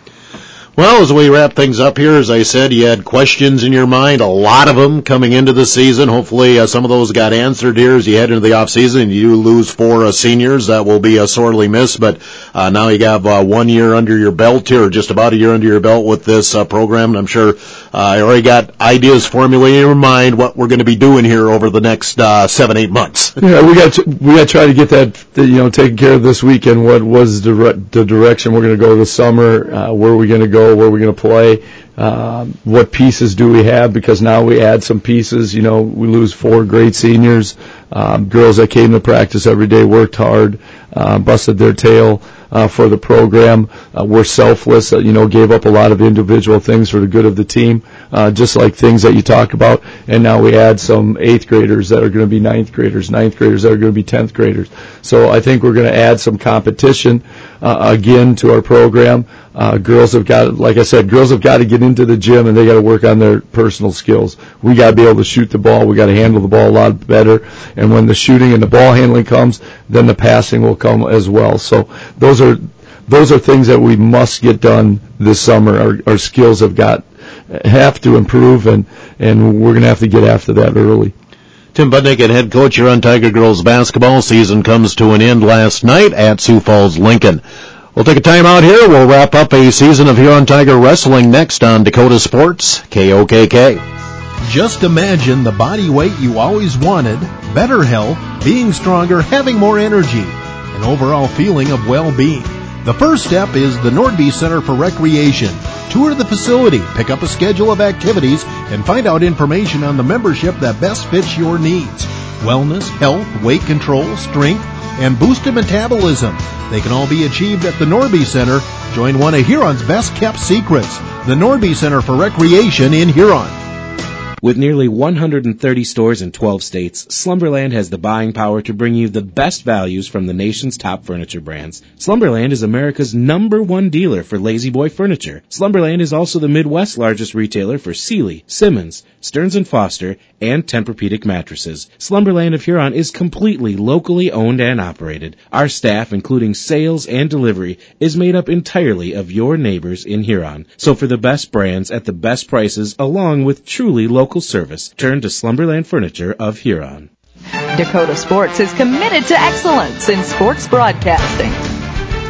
Well, as we wrap things up here, as I said, you had questions in your mind, a lot of them coming into the season. Hopefully uh, some of those got answered here as you head into the off season. You lose four uh, seniors. That will be uh, sorely missed, but uh, now you have uh, one year under your belt here, or just about a year under your belt with this uh, program, and I'm sure uh, you already got ideas formulated in your mind what we're going to be doing here over the next uh, seven, eight months. Yeah, we got to, we got to try to get that, you know, taken care of this weekend. What was the, the direction we're going to go this summer? Uh, where are we going to go? Where are we going to play? Uh, what pieces do we have? Because now we add some pieces. You know, we lose four great seniors, um, girls that came to practice every day, worked hard, uh, busted their tail uh, for the program. Uh, we're selfless. Uh, you know, gave up a lot of individual things for the good of the team, uh, just like things that you talk about. And now we add some eighth graders that are going to be ninth graders, ninth graders that are going to be tenth graders. So I think we're going to add some competition uh, again to our program. Uh, girls have got, like I said, girls have got to get into the gym and they got to work on their personal skills. We got to be able to shoot the ball. We got to handle the ball a lot better. And when the shooting and the ball handling comes, then the passing will come as well. So those are those are things that we must get done this summer. Our, our skills have got have to improve, and and we're going to have to get after that early. Tim Budenhagen, head coach here on Tiger Girls basketball. Season comes to an end last night at Sioux Falls Lincoln. We'll take a time out here. We'll wrap up a season of Huron Tiger Wrestling next on Dakota Sports, K O K K. Just imagine the body weight you always wanted, better health, being stronger, having more energy, an overall feeling of well-being. The first step is the Nordby Center for Recreation. Tour the facility, pick up a schedule of activities, and find out information on the membership that best fits your needs. Wellness, health, weight control, strength, and boosted metabolism. They can all be achieved at the Nordby Center. Join one of Huron's best-kept secrets, the Nordby Center for Recreation in Huron. With nearly one hundred thirty stores in twelve states, Slumberland has the buying power to bring you the best values from the nation's top furniture brands. Slumberland is America's number one dealer for Lazy Boy furniture. Slumberland is also the Midwest's largest retailer for Sealy, Simmons, Stearns and Foster, and Tempur-Pedic mattresses. Slumberland of Huron is completely locally owned and operated. Our staff, including sales and delivery, is made up entirely of your neighbors in Huron. So for the best brands at the best prices, along with truly local service, turn to Slumberland Furniture of Huron. Dakota Sports is committed to excellence in sports broadcasting.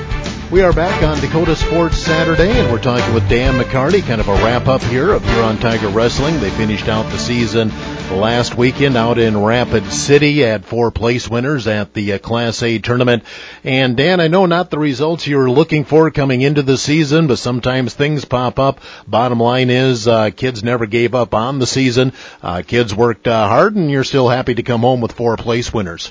We are back on Dakota Sports Saturday, and we're talking with Dan McCarty, kind of a wrap-up here of Huron Tiger Wrestling. They finished out the season last weekend out in Rapid City, had four place winners at the uh, Class A tournament. And Dan, I know not the results you were looking for coming into the season, but sometimes things pop up. Bottom line is, uh, kids never gave up on the season. Uh, kids worked uh, hard, and you're still happy to come home with four place winners.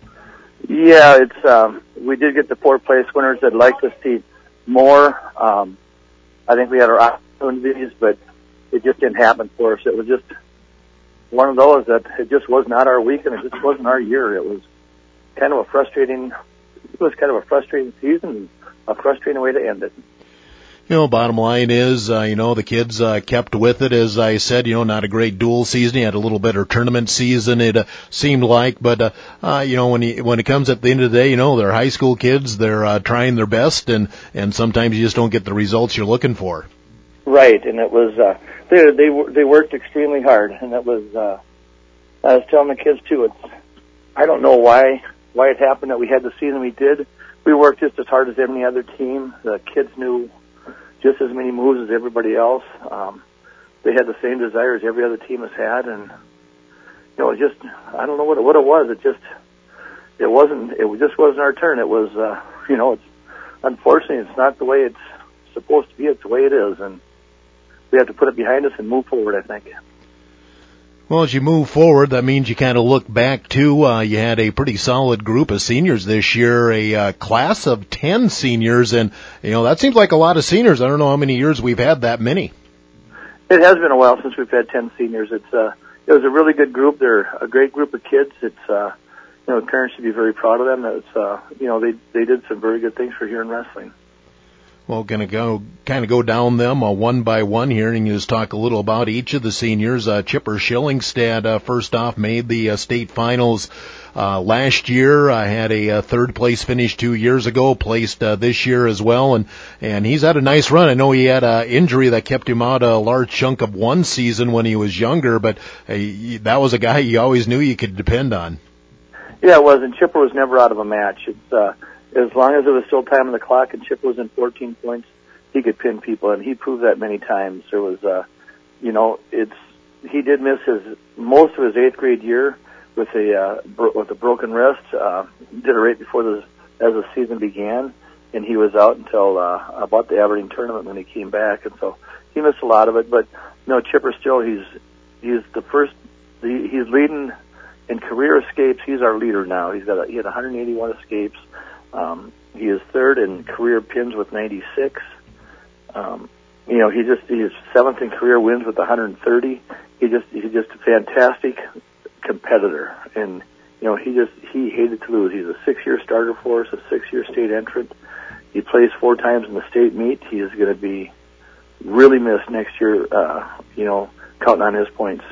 Yeah, it's um, we did get the four place winners. I'd like to see more. Um, I think we had our opportunities, but it just didn't happen for us. It was just one of those that it just was not our week, and it just wasn't our year. It was kind of a frustrating. It was kind of a frustrating season, a frustrating way to end it. You know, bottom line is, uh, you know, the kids uh, kept with it. As I said, you know, not a great dual season. You had a little better tournament season, it uh, seemed like. But, uh, uh, you know, when you, when it comes at the end of the day, you know, they're high school kids. They're uh, trying their best, and, and sometimes you just don't get the results you're looking for. Right, and it was, uh, they, they, they worked extremely hard, and that was, uh, I was telling the kids, too, it's, I don't know why, why it happened that we had the season we did. We worked just as hard as any other team. The kids knew just as many moves as everybody else. Um, they had the same desires every other team has had, and you know, it just I don't know what it, what it was. It just it wasn't. It just wasn't our turn. It was, uh, you know, it's unfortunately it's not the way it's supposed to be. It's the way it is, and we have to put it behind us and move forward, I think. Well, as you move forward, that means you kind of look back, too. Uh, you had a pretty solid group of seniors this year, a uh, class of ten seniors, and, you know, that seems like a lot of seniors. I don't know how many years we've had that many. It has been a while since we've had ten seniors. It's uh, it was a really good group. They're a great group of kids. It's, uh, you know, parents should be very proud of them. It's, uh, you know, they they did some very good things for Huron Wrestling. Well, going to go kind of go down them uh, one by one here, and you just talk a little about each of the seniors. Uh, Chipper Schillingstad, uh, first off, made the uh, state finals uh, last year. I uh, had a uh, third place finish two years ago, placed uh, this year as well, and and he's had a nice run. I know he had an injury that kept him out a large chunk of one season when he was younger, but uh, that was a guy you always knew you could depend on. Yeah, it was, and Chipper was never out of a match. It's uh, as long as there was still time on the clock and Chipper was in fourteen points, he could pin people, and he proved that many times. There was, uh, you know, it's he did miss his most of his eighth grade year with a uh, bro- with a broken wrist. Uh, did it right before the as the season began, and he was out until uh, about the Aberdeen tournament when he came back, and so he missed a lot of it. But you know, Chipper still he's he's the first he, he's leading in career escapes. He's our leader now. He's got a, he had one hundred eighty-one escapes. Um, he is third in career pins with ninety-six. Um, you know, he just he's seventh in career wins with one hundred thirty. He just he's just a fantastic competitor, and you know he just he hated to lose. He's a six-year starter for us, a six-year state entrant. He plays four times in the state meet. He is going to be really missed next year. Uh, you know, counting on his points.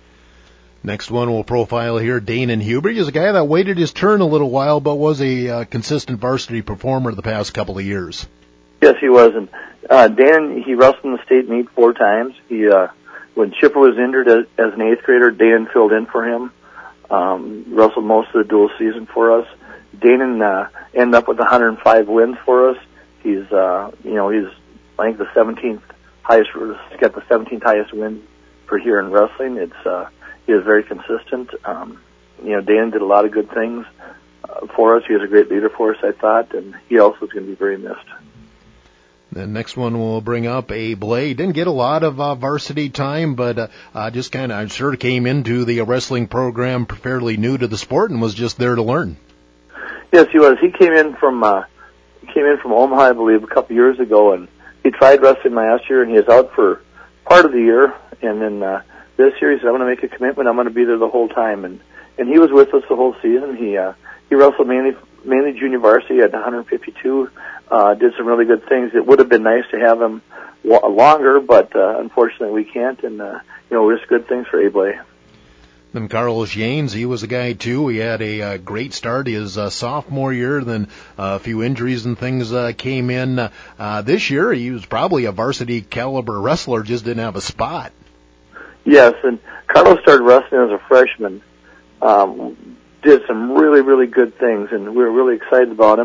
Next one we'll profile here, Danon Huber. He's a guy that waited his turn a little while, but was a uh, consistent varsity performer the past couple of years. Yes, he was. And uh, Dan, he wrestled in the state meet four times. He, uh, when Chipper was injured as, as an eighth grader, Dan filled in for him. Um, wrestled most of the dual season for us. Danon uh, ended up with one hundred five wins for us. He's, uh, you know, he's I think the seventeenth highest. He's got the seventeenth highest win for here in wrestling. It's uh, He is very consistent. Um, you know, Dan did a lot of good things uh, for us. He was a great leader for us, I thought, and he also is going to be very missed. The next one we'll bring up, Abe Blay. Didn't get a lot of uh, varsity time, but uh, uh, just kind of, I'm sure, came into the uh, wrestling program fairly new to the sport and was just there to learn. Yes, he was. He came in from uh, he came in from Omaha, I believe, a couple years ago, and he tried wrestling last year, and he was out for part of the year, and then uh, this year he said, I'm going to make a commitment. I'm going to be there the whole time. And, and he was with us the whole season. He, uh, he wrestled mainly, mainly junior varsity at one hundred fifty-two, uh, did some really good things. It would have been nice to have him wa- longer, but, uh, unfortunately we can't. And, uh, you know, just good things for Ablay. Then Carlos Janes, he was a guy too. He had a uh, great start his uh, sophomore year. Then uh, a few injuries and things uh, came in. Uh, uh, this year he was probably a varsity caliber wrestler, just didn't have a spot. Yes, and Carlos started wrestling as a freshman, um, did some really, really good things, and we were really excited about him.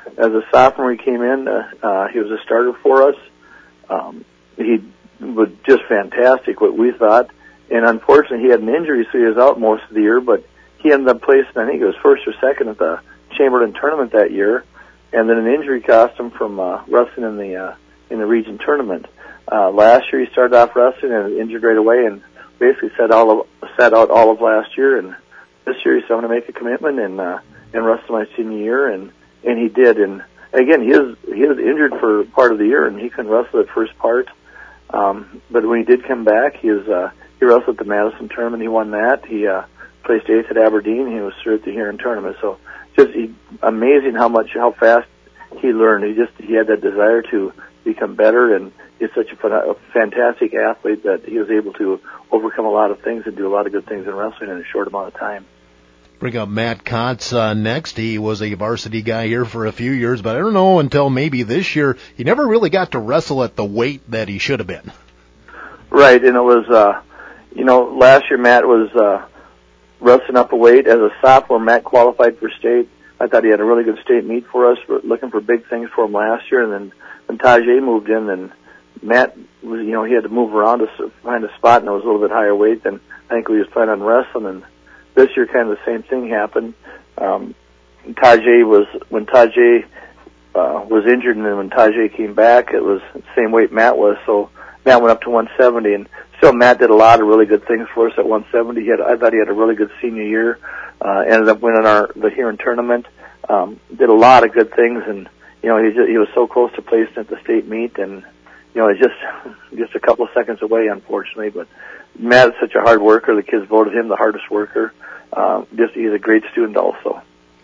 as a sophomore, he came in. Uh, uh, he was a starter for us. Um, he was just fantastic, what we thought. And unfortunately, he had an injury, so he was out most of the year. But he ended up placing, I think it was first or second at the Chamberlain tournament that year. And then an injury cost him from uh, wrestling in the uh, in the region tournament. Uh, last year, he started off wrestling and injured right away, and basically sat all of, sat out all of last year. And this year, he said, "I'm going to make a commitment and uh, and wrestle my senior year," and and he did. And again, he was he was injured for part of the year, and he couldn't wrestle the first part. Um, but when he did come back, he was uh, he wrestled at the Madison tournament. He won that. He uh, placed eighth at Aberdeen. He was third at the Huron tournament. So just he, amazing how much how fast he learned. He just he had that desire to become better, and he's such a, a fantastic athlete that he was able to overcome a lot of things and do a lot of good things in wrestling in a short amount of time. Bring up Matt Kotz uh, next. He was a varsity guy here for a few years, but I don't know until maybe this year he never really got to wrestle at the weight that he should have been. Right, and it was, uh, you know, last year Matt was uh, wrestling up a weight. As a sophomore, Matt qualified for state. I thought he had a really good state meet for us. We're looking for big things for him last year, and then when Tajay moved in, then Matt was, you know, he had to move around to find a spot, and it was a little bit higher weight than I think we was planning on wrestling. And this year, kind of the same thing happened. Um, Tajay was when Tajay uh, was injured, and then when Tajay came back, it was the same weight Matt was. So Matt went up to one seventy, and still Matt did a lot of really good things for us at one seventy. He had, I thought he had a really good senior year. Uh, ended up winning our the Huron tournament. Um, did a lot of good things, and you know he just, he was so close to placing at the state meet, and you know it's just just a couple of seconds away, unfortunately. But Matt is such a hard worker. The kids voted him the hardest worker. Uh, just he's a great student also.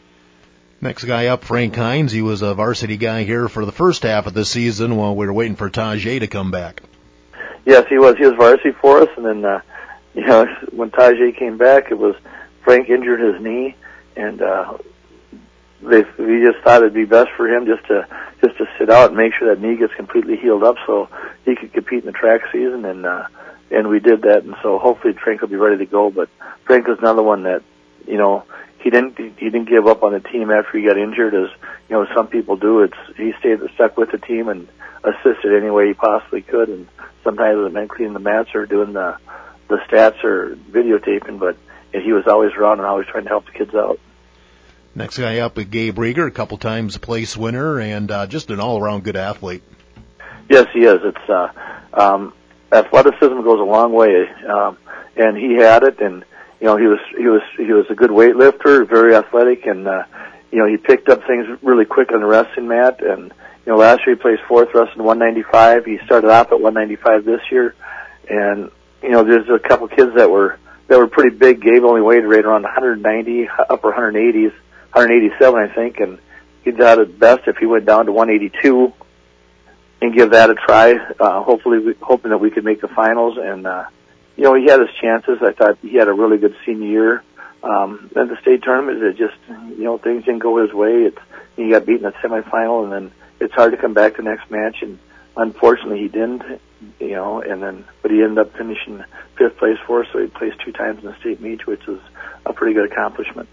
Next guy up, Frank Hines. He was a varsity guy here for the first half of the season while we were waiting for Tajay to come back. Yes, he was. He was varsity for us, and then uh, you know when Tajay came back, it was Frank injured his knee, and uh, they we just thought it'd be best for him just to just to sit out and make sure that knee gets completely healed up so he could compete in the track season, and uh, and we did that, and so hopefully Frank will be ready to go. But Frank was another one that you know he didn't he didn't give up on the team after he got injured, as you know some people do. It's he stayed stuck with the team and assisted any way he possibly could, and sometimes it meant cleaning the mats or doing the the stats or videotaping, but he was always around and always trying to help the kids out. Next guy up is Gabe Rieger, a couple times place winner, and uh, just an all-around good athlete. Yes, he is. It's uh, um, athleticism goes a long way, um, and he had it. And you know, he was he was he was a good weightlifter, very athletic, and uh, you know, he picked up things really quick on the wrestling mat. And you know, last year he placed fourth wrestling one ninety-five. He started off at one ninety-five this year, and you know, there's a couple kids that were. They were pretty big. Gabe only weighed right around one ninety, upper one eighties, one eighty-seven, I think, and he'd done it best if he went down to one eighty-two and give that a try. Uh, hopefully, we, hoping that we could make the finals. And uh, you know, he had his chances. I thought he had a really good senior year. Um, at the state tournament, it just you know things didn't go his way. It's he got beaten at semifinal, and then it's hard to come back the next match. And unfortunately, he didn't. You know, and then but he ended up finishing fifth place for us, so he placed two times in the state meet, which is a pretty good accomplishment.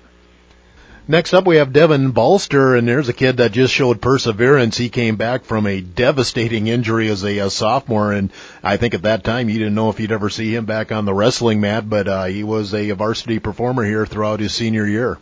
Next up, we have Devin Balster, and there's a kid that just showed perseverance. He came back from a devastating injury as a, a sophomore, and I think at that time you didn't know if you'd ever see him back on the wrestling mat, but uh, he was a varsity performer here throughout his senior year.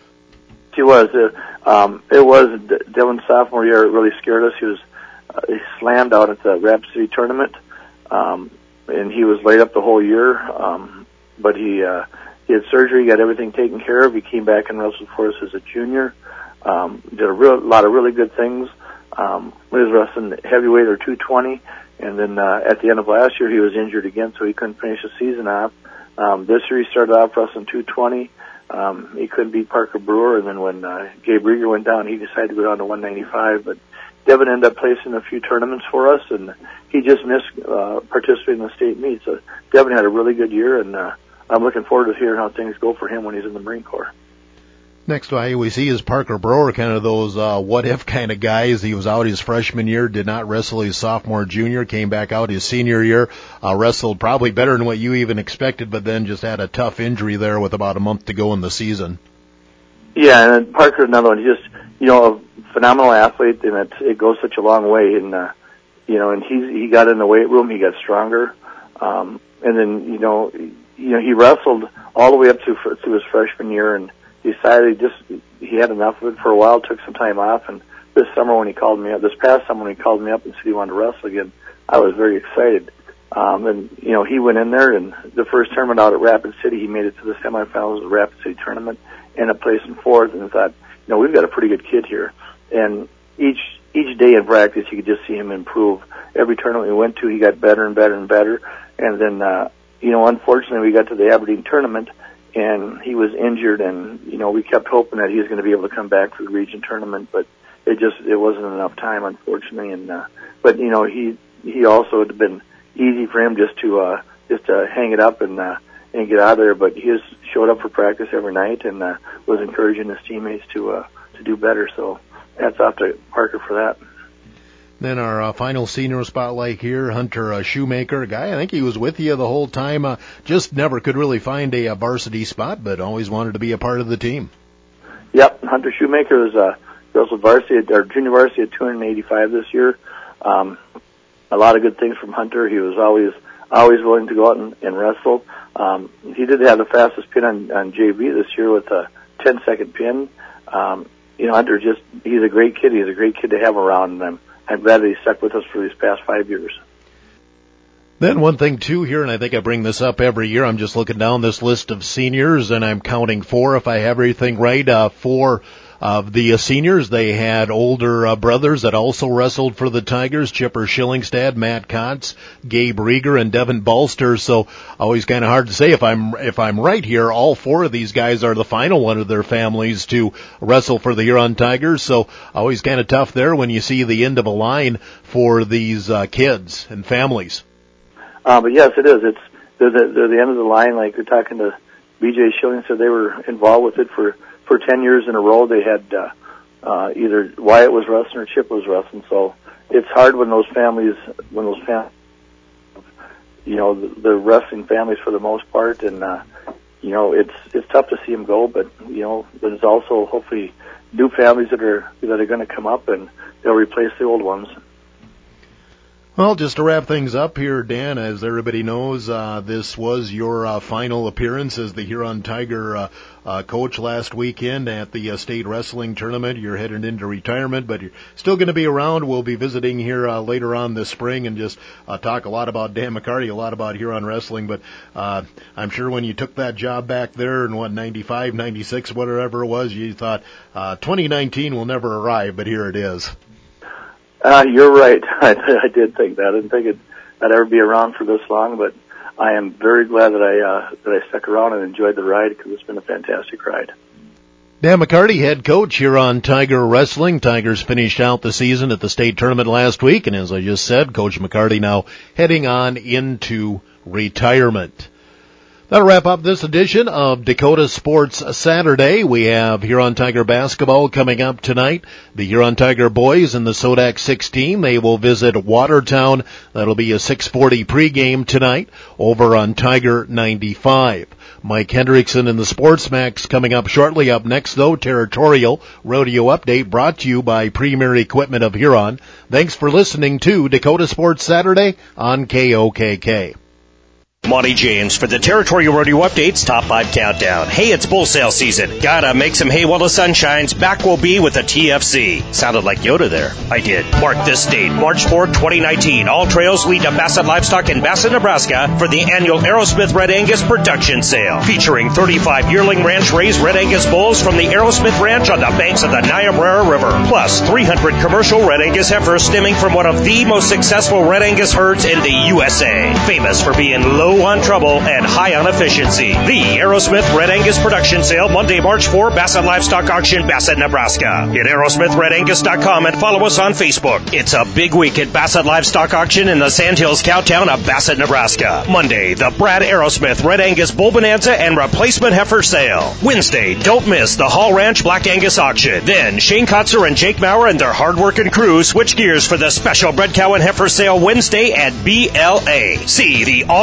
He was. Uh, um, it was Devin's sophomore year. It really scared us. He was uh, he slammed out at the Rapid City tournament, um, and he was laid up the whole year. Um, but he uh, he had surgery, got everything taken care of. He came back and wrestled for us as a junior. Um, did a real lot of really good things. Um, he was wrestling heavyweight or two twenty, and then uh, at the end of last year he was injured again, so he couldn't finish the season off. Um, this year he started off wrestling two twenty. Um, he couldn't beat Parker Brewer, and then when uh, Gabe Rieger went down, he decided to go down to one ninety-five. But Devin ended up placing a few tournaments for us, and he just missed uh, participating in the state meet. So Devin had a really good year, and uh, I'm looking forward to hearing how things go for him when he's in the Marine Corps. Next guy we see is Parker Brewer, kind of those uh, what-if kind of guys. He was out his freshman year, did not wrestle his sophomore, junior, came back out his senior year, uh, wrestled probably better than what you even expected, but then just had a tough injury there with about a month to go in the season. Yeah, and Parker, another one. He just you know, a phenomenal athlete, and it, it goes such a long way. And, uh, you know, and he's, he got in the weight room, he got stronger. Um, and then, you know, you know, he wrestled all the way up to, to his freshman year and decided he just, he had enough of it for a while, took some time off. And this summer when he called me up, this past summer when he called me up and said he wanted to wrestle again, I was very excited. Um, and, you know, he went in there, and the first tournament out at Rapid City, he made it to the semifinals of the Rapid City tournament, ended up placing fourth, and thought, you know, we've got a pretty good kid here. And each each day in practice, you could just see him improve. Every tournament we went to, he got better and better and better. And then, uh, you know, unfortunately, we got to the Aberdeen tournament, and he was injured, and, you know, we kept hoping that he was going to be able to come back for the region tournament, but it just, it wasn't enough time, unfortunately. And, uh, but, you know, he, he also had been easy for him just to uh just to hang it up and uh and get out of there, but he just showed up for practice every night and uh was encouraging his teammates to uh to do better. So hats off to Parker for that. Then our uh, final senior spotlight here, Hunter uh, Shoemaker, a guy I think he was with you the whole time, uh, just never could really find a, a varsity spot, but always wanted to be a part of the team. Yep, Hunter Shoemaker was uh wrestled varsity or junior varsity at two hundred eighty-five this year. Um A lot of good things from Hunter. He was always always willing to go out and, and wrestle. Um, he did have the fastest pin on, on J V this year with a ten second pin. Um, you know, Hunter just, he's a great kid. He's a great kid to have around, and I'm, I'm glad that he stuck with us for these past five years. Then one thing, too, here, and I think I bring this up every year, I'm just looking down this list of seniors, and I'm counting four, if I have everything right, uh, four of the uh, seniors. They had older uh, brothers that also wrestled for the Tigers, Chipper Schillingstad, Matt Kotz, Gabe Rieger, and Devin Balster. So always kind of hard to say if I'm if I'm right here. All four of these guys are the final one of their families to wrestle for the Huron Tigers. So always kind of tough there when you see the end of a line for these uh, kids and families. Uh, but yes, it is. It's they're the, they're the end of the line. Like we're talking to B J Schillingstad, they were involved with it for. For ten years in a row, they had uh, uh, either Wyatt was wrestling or Chip was wrestling. So it's hard when those families, when those families, you know, the, the wrestling families for the most part, and uh, you know, it's it's tough to see them go. But you know, there's also hopefully new families that are that are going to come up and they'll replace the old ones. Well, just to wrap things up here, Dan, as everybody knows, uh, this was your uh, final appearance as the Huron Tiger uh, uh, coach last weekend at the uh, state wrestling tournament. You're headed into retirement, but you're still going to be around. We'll be visiting here uh, later on this spring and just uh, talk a lot about Dan McCarty, a lot about Huron wrestling. But uh, I'm sure when you took that job back there in, what, ninety-five, ninety-six, whatever it was, you thought uh, twenty nineteen will never arrive, but here it is. Uh, you're right. I, I did think that. I didn't think it, I'd ever be around for this long, but I am very glad that I uh, that I stuck around and enjoyed the ride because it's been a fantastic ride. Dan McCarty, head coach here on Tiger Wrestling. Tigers finished out the season at the state tournament last week, and as I just said, Coach McCarty now heading on into retirement. That'll wrap up this edition of Dakota Sports Saturday. We have Huron Tiger basketball coming up tonight. The Huron Tiger boys in the Sodak sixteen, they will visit Watertown. That'll be a six forty pregame tonight over on Tiger ninety-five. Mike Hendrickson and the Sports Max coming up shortly. Up next, though, Territorial Rodeo Update brought to you by Premier Equipment of Huron. Thanks for listening to Dakota Sports Saturday on K O K K. Monty James for the Territorial Rodeo Updates Top five Countdown. Hey, it's bull sale season. Gotta make some hay while the sun shines. Back will be with the T F C. Sounded like Yoda there. I did. Mark this date, March fourth, twenty nineteen. All trails lead to Bassett Livestock in Bassett, Nebraska for the annual Aerosmith Red Angus Production Sale. Featuring thirty-five yearling ranch raised Red Angus bulls from the Aerosmith Ranch on the banks of the Niobrara River. Plus three hundred commercial Red Angus heifers stemming from one of the most successful Red Angus herds in the U S A. Famous for being low on trouble and high on efficiency. The Aerosmith Red Angus Production Sale, Monday, March fourth, Bassett Livestock Auction, Bassett, Nebraska. Hit aerosmith red angus dot com and follow us on Facebook. It's a big week at Bassett Livestock Auction in the Sandhills Cowtown of Bassett, Nebraska. Monday, the Brad Aerosmith Red Angus Bull Bonanza and Replacement Heifer Sale. Wednesday, don't miss the Hall Ranch Black Angus Auction. Then, Shane Kotzer and Jake Maurer and their hard-working crew switch gears for the special Bread Cow and Heifer Sale Wednesday at B L A. See the All-Star Line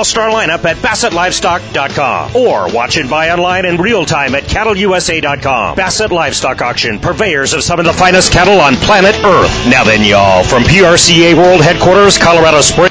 Sign up at Bassett Livestock dot com or watch and buy online in real time at Cattle U S A dot com. Bassett Livestock Auction, purveyors of some of the finest cattle on planet Earth. Now then, y'all, from P R C A World Headquarters, Colorado Springs.